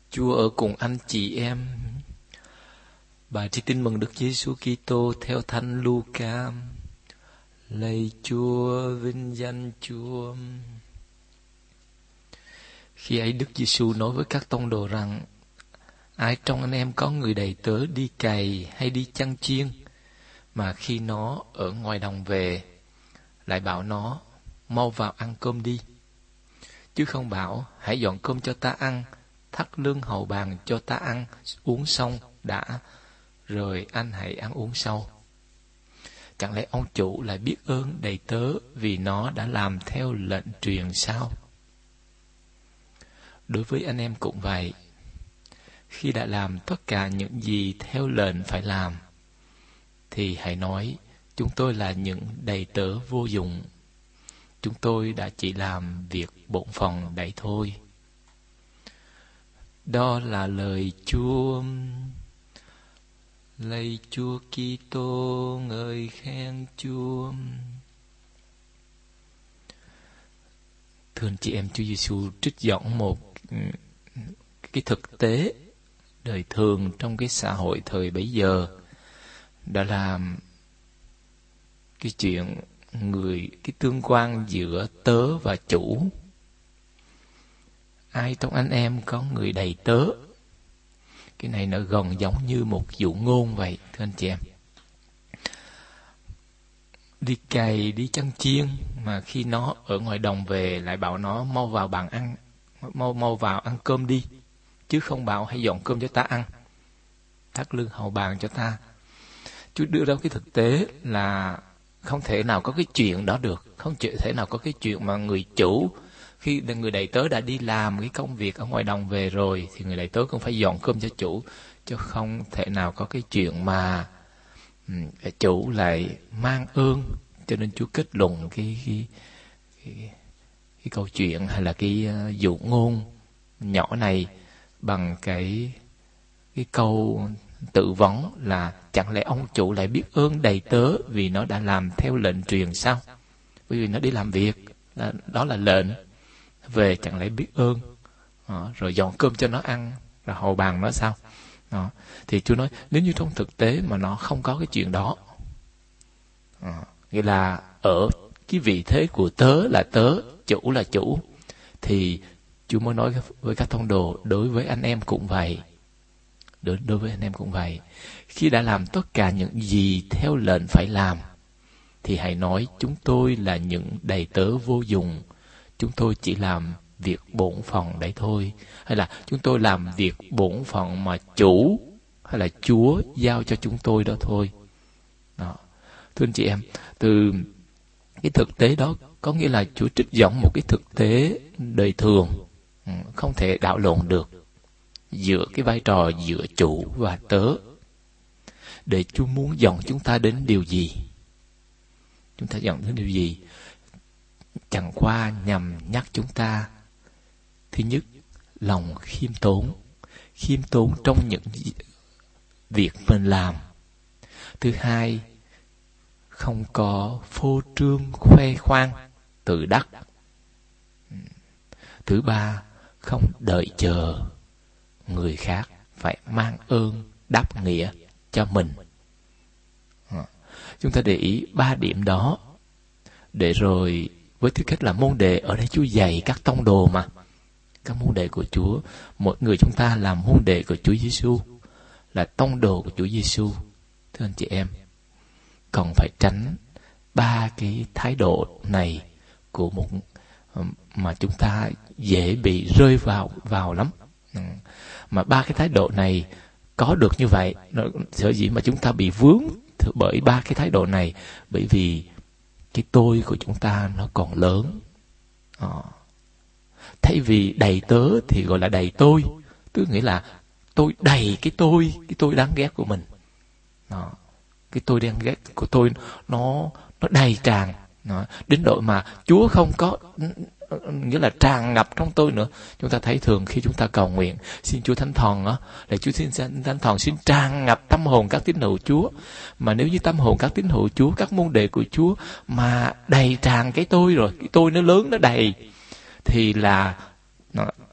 Chúa ở cùng anh chị em. Bài trích tin mừng Đức Giêsu Kitô theo Thánh Luca. Lạy Chúa, vinh danh Chúa. Khi ấy Đức Giêsu nói với các tông đồ rằng: ai trong anh em có người đầy tớ đi cày hay đi chăn chiên, mà khi nó ở ngoài đồng về, lại bảo nó mau vào ăn cơm đi, chứ không bảo hãy dọn cơm cho ta ăn, thắt lưng hầu bàn cho ta ăn uống xong đã, rồi anh hãy ăn uống sau. Chẳng lẽ ông chủ lại biết ơn đầy tớ vì nó đã làm theo lệnh truyền sao? Đối với anh em cũng vậy. Khi đã làm tất cả những gì theo lệnh phải làm, thì hãy nói: chúng tôi là những đầy tớ vô dụng. Chúng tôi đã chỉ làm việc bổn phận đấy thôi. Đó là lời Chúa. Lạy Chúa Kitô, ngợi khen Chúa. Thưa anh chị em, Chúa Giêsu trích dẫn một cái thực tế đời thường trong cái xã hội thời bấy giờ, đó là cái chuyện cái tương quan giữa tớ và chủ. Ai trong anh em có người đầy tớ? Cái này nó gần giống như một dụ ngôn vậy, thưa anh chị em. Đi cày, đi chăn chiên, mà khi nó ở ngoài đồng về lại bảo nó mau vào bàn ăn, mau vào ăn cơm đi, chứ không bảo hãy dọn cơm cho ta ăn, thắt lưng hầu bàn cho ta. Chúa đưa ra cái thực tế là không thể nào có cái chuyện đó được, không thể nào có cái chuyện mà người chủ, khi người đầy tớ đã đi làm cái công việc ở ngoài đồng về rồi, thì người đầy tớ cũng phải dọn cơm cho chủ, chứ không thể nào có cái chuyện mà chủ lại mang ơn. Cho nên Chúa kết luận cái câu chuyện hay là cái dụ ngôn nhỏ này bằng cái câu tự vấn là: chẳng lẽ ông chủ lại biết ơn đầy tớ vì nó đã làm theo lệnh truyền sao? Bởi vì nó đi làm việc, đó là lệnh, về chẳng lẽ biết ơn, rồi dọn cơm cho nó ăn, rồi hầu bàn nó sao? Đó. Thì Chúa nói nếu như trong thực tế mà nó không có cái chuyện đó, nghĩa là ở cái vị thế của tớ là tớ, chủ là chủ, thì Chúa mới nói với các tông đồ: đối với anh em cũng vậy. Đối với anh em cũng vậy. Khi đã làm tất cả những gì theo lệnh phải làm, thì hãy nói: chúng tôi là những đầy tớ vô dụng. Chúng tôi chỉ làm việc bổn phận đấy thôi. Hay là chúng tôi làm việc bổn phận mà chủ hay là Chúa giao cho chúng tôi đó thôi. Đó. Thưa anh chị em, từ cái thực tế đó có nghĩa là Chúa trích dẫn một cái thực tế đời thường, không thể đảo lộn được, giữa cái vai trò giữa chủ và tớ. Để Chúa muốn dẫn chúng ta đến điều gì? Chúng ta dẫn đến điều gì? Chẳng qua nhằm nhắc chúng ta, thứ nhất, lòng khiêm tốn trong những việc mình làm. Thứ hai, không có phô trương khoe khoang tự đắc. Thứ ba, không đợi chờ người khác phải mang ơn đáp nghĩa cho mình. Chúng ta để ý 3 điểm đó, để rồi với tư cách là môn đệ, ở đây Chúa dạy các tông đồ mà, các môn đệ của Chúa, mỗi người chúng ta là môn đệ của Chúa Giêsu, là tông đồ của Chúa Giêsu. Thưa anh chị em, còn phải tránh 3 cái thái độ này của một mà chúng ta dễ bị rơi vào lắm. Mà 3 cái thái độ này có được như vậy, sở dĩ mà chúng ta bị vướng bởi 3 cái thái độ này, bởi vì cái tôi của chúng ta nó còn lớn. Thay vì đầy tớ thì gọi là đầy tôi, tức nghĩa là tôi đầy cái tôi đáng ghét của mình. Cái tôi đáng ghét của tôi nó đầy tràn, đến độ mà Chúa không có, nghĩa là tràn ngập trong tôi nữa. Chúng ta thấy thường khi chúng ta cầu nguyện xin Chúa Thánh Thần là Chúa xin Thánh Thần xin tràn ngập tâm hồn các tín hữu Chúa. Mà nếu như tâm hồn các tín hữu Chúa, các môn đệ của Chúa mà đầy tràn cái tôi rồi, cái tôi nó lớn, nó đầy, thì là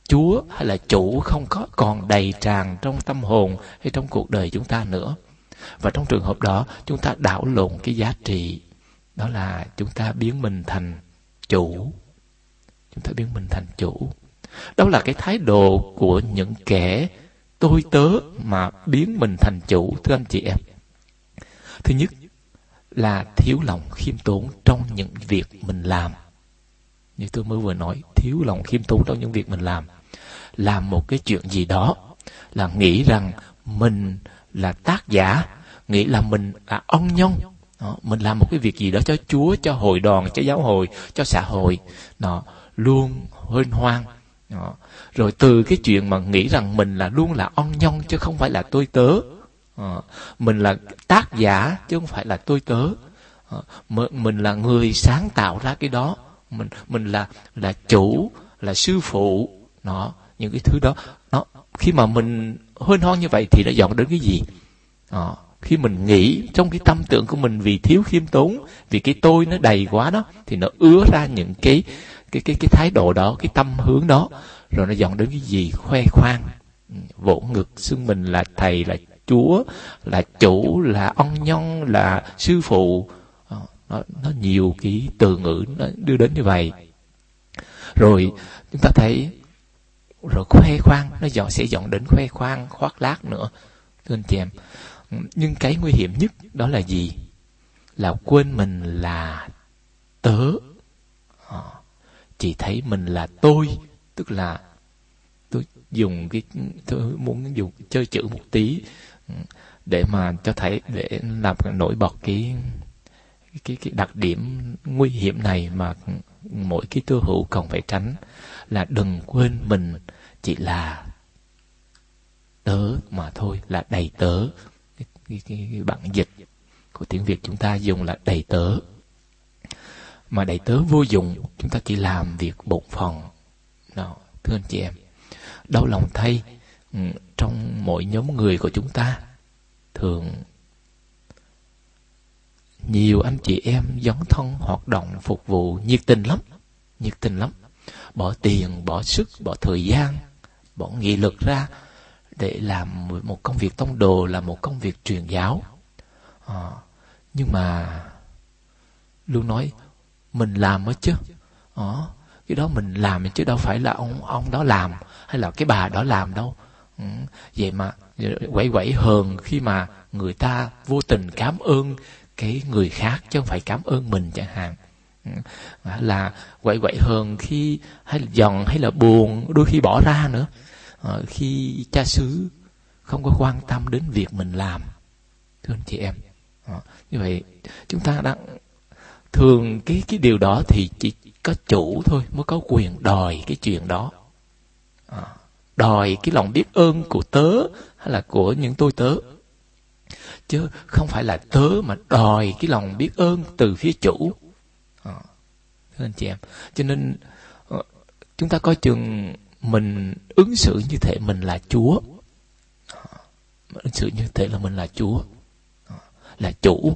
Chúa hay là chủ không có còn đầy tràn trong tâm hồn hay trong cuộc đời chúng ta nữa. Và trong trường hợp đó, chúng ta đảo lộn cái giá trị. Đó là chúng ta biến mình thành chủ. Chúng ta biến mình thành chủ. Đó là cái thái độ của những kẻ tôi tớ mà biến mình thành chủ, thưa anh chị em. Thứ nhất là thiếu lòng khiêm tốn trong những việc mình làm. Như tôi mới vừa nói, thiếu lòng khiêm tốn trong những việc mình làm. Làm một cái chuyện gì đó là nghĩ rằng mình là tác giả, nghĩ là mình là ân nhân. Đó, mình làm một cái việc gì đó cho Chúa, cho hội đoàn, cho giáo hội, cho xã hội. Đó, luôn hên hoan. Đó. Rồi từ cái chuyện mà nghĩ rằng mình là luôn là ân nhân chứ không phải là tôi tớ. Mình là tác giả chứ không phải là tôi tớ. Mình là người sáng tạo ra cái đó. Mình là chủ, là sư phụ. Đó, những cái thứ đó. Đó, khi mà mình hên hoan như vậy thì nó dẫn đến cái gì? Khi mình nghĩ trong cái tâm tưởng của mình vì thiếu khiêm tốn, vì cái tôi nó đầy quá đó, thì nó ứa ra những cái thái độ đó, cái tâm hướng đó, rồi nó dẫn đến cái gì? Khoe khoang, vỗ ngực, xưng mình là thầy, là Chúa, là chủ, là ân nhân, là sư phụ. Nó nhiều cái từ ngữ nó đưa đến như vậy. Rồi chúng ta thấy, rồi khoe khoang, nó sẽ dẫn đến khoe khoang, khoác lác nữa, thưa anh chị em. Nhưng cái nguy hiểm nhất đó là gì? Là quên mình là tớ. Chỉ thấy mình là tôi. Tức là tôi dùng tôi muốn dùng chơi chữ một tí để mà cho thấy, để làm nổi bật cái đặc điểm nguy hiểm này mà mỗi cái tư hữu cần phải tránh. Là đừng quên mình chỉ là tớ mà thôi, là đầy tớ. Cái bản dịch của tiếng Việt chúng ta dùng là đầy tớ. Mà đầy tớ vô dụng, chúng ta chỉ làm việc bổn phận. Đó, thưa anh chị em, đau lòng thay, trong mỗi nhóm người của chúng ta, thường nhiều anh chị em dấn thân hoạt động phục vụ nhiệt tình lắm. Bỏ tiền, bỏ sức, bỏ thời gian, bỏ nghị lực ra để làm một công việc tông đồ, là một công việc truyền giáo. Nhưng mà luôn nói mình làm chứ. Cái đó mình làm chứ đâu phải là ông đó làm hay là cái bà đó làm đâu. Vậy mà quẩy hờn khi mà người ta vô tình cảm ơn cái người khác chứ không phải cảm ơn mình chẳng hạn. Là quậy hờn khi hay là giận hay là buồn, đôi khi bỏ ra nữa, khi cha xứ không có quan tâm đến việc mình làm, thưa anh chị em. Như vậy chúng ta đang thường cái điều đó thì chỉ có chủ thôi mới có quyền đòi cái chuyện đó, đòi cái lòng biết ơn của tớ hay là của những tôi tớ, chứ không phải là tớ mà đòi cái lòng biết ơn từ phía chủ. Thưa anh chị em, cho nên chúng ta coi chừng mình ứng xử như thể mình là Chúa. Ứng xử như thể là mình là Chúa, là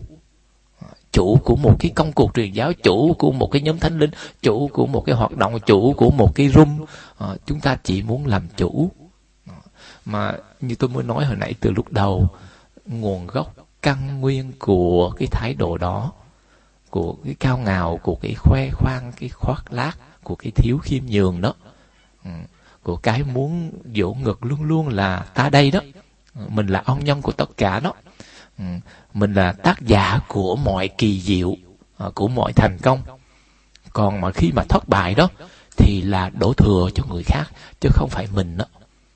chủ của một cái công cuộc truyền giáo, chủ của một cái nhóm thánh linh, chủ của một cái hoạt động, chủ của một cái room. Chúng ta chỉ muốn làm chủ. Mà như tôi mới nói hồi nãy từ lúc đầu, nguồn gốc căn nguyên của cái thái độ đó, của cái cao ngạo, của cái khoe khoang, cái khoác lác, của cái thiếu khiêm nhường đó, của cái muốn vỗ ngực luôn luôn là ta đây đó, mình là ân nhân của tất cả đó, mình là tác giả của mọi kỳ diệu, của mọi thành công. Còn mà khi mà thất bại đó thì là đổ thừa cho người khác chứ không phải mình đó.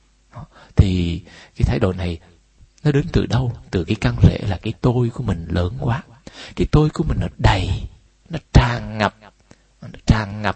Thì cái thái độ này nó đến từ đâu? Từ cái căn rễ là cái tôi của mình lớn quá. Cái tôi của mình nó đầy, nó tràn ngập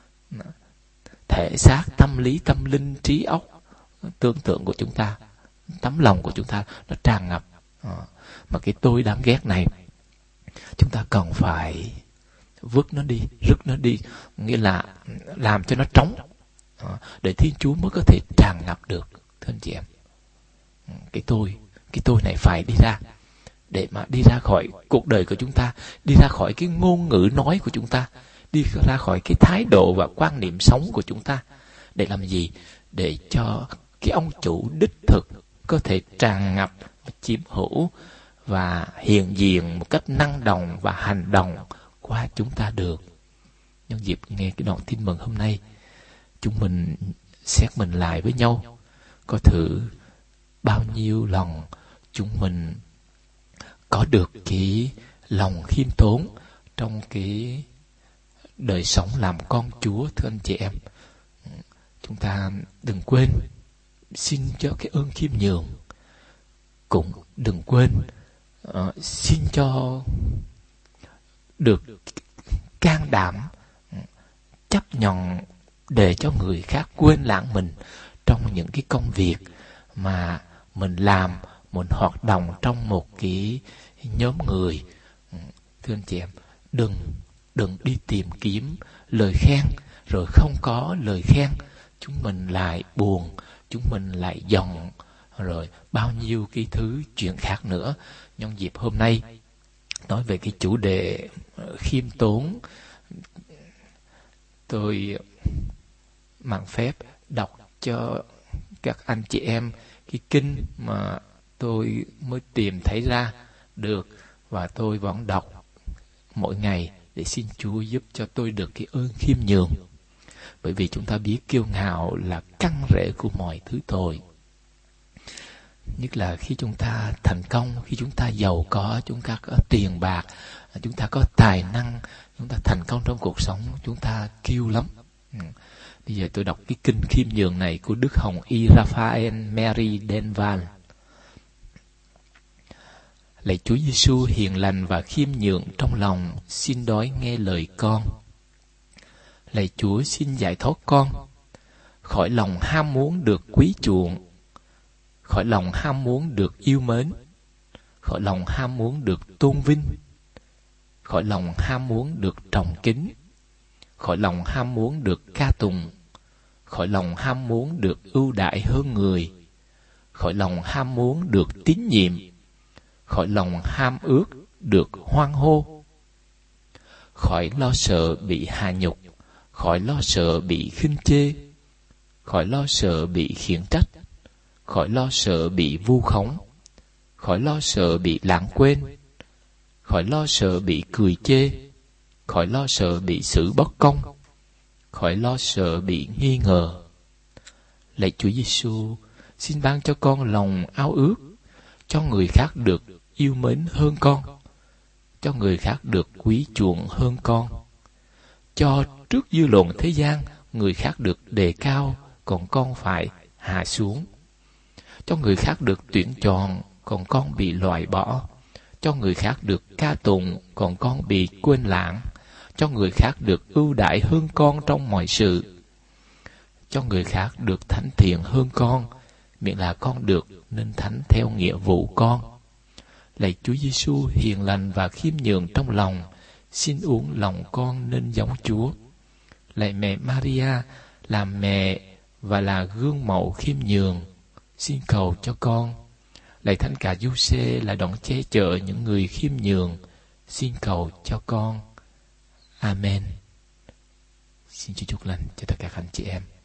thể xác, tâm lý, tâm linh, trí óc, tưởng tượng của chúng ta, tấm lòng của chúng ta, nó tràn ngập. Mà cái tôi đáng ghét này chúng ta cần phải vứt nó đi, rứt nó đi, nghĩa là làm cho nó trống, để Thiên Chúa mới có thể tràn ngập được, thưa anh chị em. Cái tôi này phải đi ra, để mà đi ra khỏi cuộc đời của chúng ta, đi ra khỏi cái ngôn ngữ nói của chúng ta, đi ra khỏi cái thái độ và quan niệm sống của chúng ta. Để làm gì? để cho cái ông chủ đích thực có thể tràn ngập, chiếm hữu và hiện diện một cách năng động và hành động qua chúng ta được. Nhân dịp nghe cái đoạn tin mừng hôm nay, chúng mình xét mình lại với nhau, có thử bao nhiêu lần chúng mình có được cái lòng khiêm tốn trong cái đời sống làm con Chúa. Thưa anh chị em, chúng ta đừng quên xin cho cái ơn khiêm nhường, cũng đừng quên xin cho được can đảm chấp nhận để cho người khác quên lãng mình trong những cái công việc mà mình làm, mình hoạt động trong một cái nhóm người. Thưa anh chị em, đừng đi tìm kiếm lời khen, rồi không có lời khen chúng mình lại buồn, chúng mình lại giận, rồi bao nhiêu cái thứ chuyện khác nữa. Nhân dịp hôm nay nói về cái chủ đề khiêm tốn, tôi mang phép đọc cho các anh chị em cái kinh mà tôi mới tìm thấy ra được, và tôi vẫn đọc mỗi ngày để xin Chúa giúp cho tôi được cái ơn khiêm nhường. Bởi vì chúng ta biết kiêu ngạo là căn rễ của mọi thứ tội. Nhất là khi chúng ta thành công, khi chúng ta giàu có, chúng ta có tiền bạc, chúng ta có tài năng, chúng ta thành công trong cuộc sống, chúng ta kiêu lắm. Bây giờ tôi đọc cái kinh khiêm nhường này của Đức Hồng Y Raphael Mary Denval. Lạy Chúa Giêsu hiền lành và khiêm nhường trong lòng, xin đói nghe lời con. Lạy Chúa xin giải thoát con khỏi lòng ham muốn được quý chuộng, khỏi lòng ham muốn được yêu mến, khỏi lòng ham muốn được tôn vinh, khỏi lòng ham muốn được trọng kính, khỏi lòng ham muốn được ca tụng, khỏi lòng ham muốn được ưu đãi hơn người, khỏi lòng ham muốn được tín nhiệm, khỏi lòng ham ước được hoan hô, khỏi lo sợ bị hạ nhục, khỏi lo sợ bị khinh chê, khỏi lo sợ bị khiển trách, khỏi lo sợ bị vu khống, khỏi lo sợ bị lãng quên, khỏi lo sợ bị cười chê, khỏi lo sợ bị xử bất công, khỏi lo sợ bị nghi ngờ. Lạy Chúa Giêsu, xin ban cho con lòng ao ước cho người khác được yêu mến hơn con, cho người khác được quý chuộng hơn con, cho trước dư luận thế gian người khác được đề cao, còn con phải hạ xuống, cho người khác được tuyển chọn, còn con bị loại bỏ, cho người khác được ca tụng, còn con bị quên lãng, cho người khác được ưu đãi hơn con trong mọi sự, cho người khác được thánh thiện hơn con, miễn là con được nên thánh theo nghĩa vụ con. Lạy Chúa Giêsu hiền lành và khiêm nhường trong lòng, xin uống lòng con nên giống Chúa. Lạy mẹ Maria là mẹ và là gương mẫu khiêm nhường, xin cầu cho con. Lạy Thánh Cả Giuse là đấng che chở những người khiêm nhường, xin cầu cho con. Amen. Xin Chúa chúc lành cho tất cả các anh chị em.